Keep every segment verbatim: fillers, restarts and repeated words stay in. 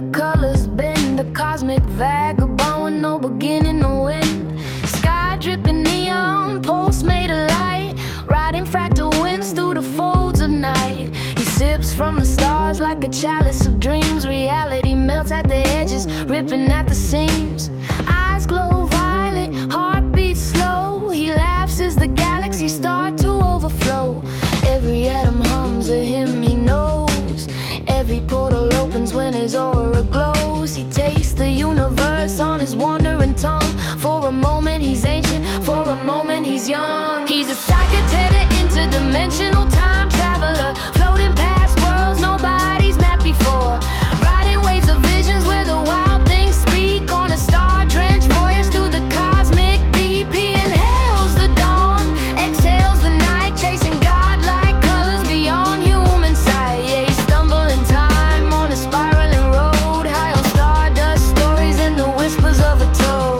colors bend, the cosmic vagabond with no beginning or end. Sky dripping neon, pulse made of light, riding fractal winds through the folds of night. He sips from the stars like a chalice of dreams. Reality melts at the edges, ripping at the seams. Eyes glow violet, heart beats slow. He laughs as the galaxies start to overflow. Every atom hums a hymn he knows. Every portal opens when his aura glows. He tastes the universe on his wandering tongue. For a moment he's ancient, for a moment he's young. He's a psychedelic interdimensional time traveler, floating past worlds nobody's met before, riding waves of visions where the wild things speak. On a star-drenched voyage through the cosmic deep, he inhales the dawn, exhales the night, chasing godlike colors beyond human sight. Yeah, he's stumbling time on a spiraling road, high on stardust, stories in the whispers of a toad.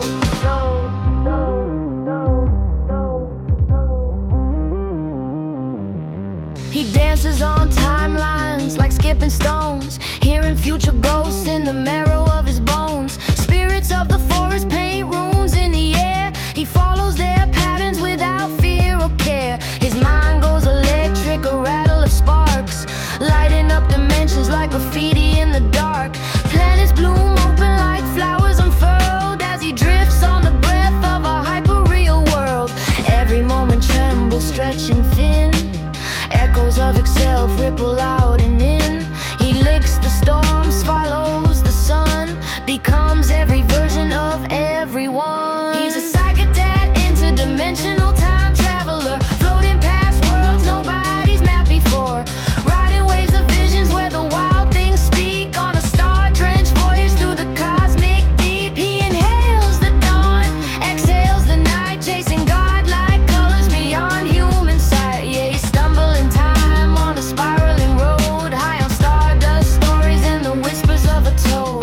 He dances on timelines like skipping stones, hearing future ghosts in the marrow of his bones. Spirits of the forest paint runes in the air. He follows their patterns without fear or care. His mind goes electric, a rattle of sparks, lighting up dimensions like graffiti in the dark. Planets bloom open like flowers unfurled as he drifts on the breath of a hyper-real world. Every moment trembles, stretching thin. Echoes of itself ripple out and in. He licks the storms, follows the sun, becomes every version of everyone. He's a psychedelic interdimensional time traveler, floating past worlds nobody's met before, riding waves of visions where the wild things speak. On a star-drenched voyage through the cosmic deep, he inhales the dawn, exhales the night, chasing godlike colors beyond human sight. Yeah, he's stumbling time on a spiraling road, high on stardust, stories in the whispers of a toad.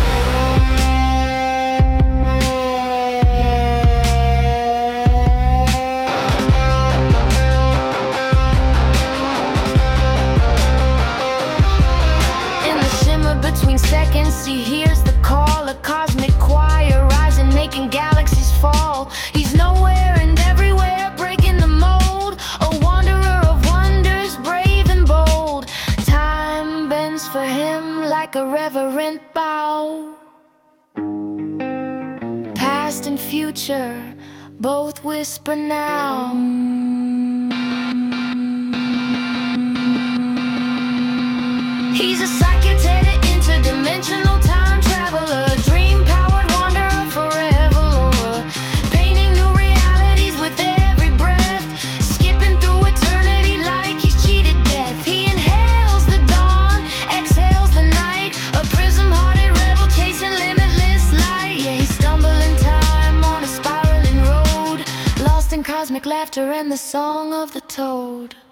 In the shimmer between seconds, he hears the call, a cosmic choir rising, making galaxies fall. He's nowhere and everywhere, breaking the mold, a wanderer of wonders, brave and bold. Time bends for him like a reverent bow. Past and future both whisper now. He's a psychedelic interdimensional time traveler, dream-powered wanderer forever, painting new realities with every breath, skipping through eternity like he's cheated death. He inhales the dawn, exhales the night, a prism-hearted rebel chasing limitless light. Yeah, he's stumbling time on a spiraling road, lost in cosmic laughter and the song of the toad.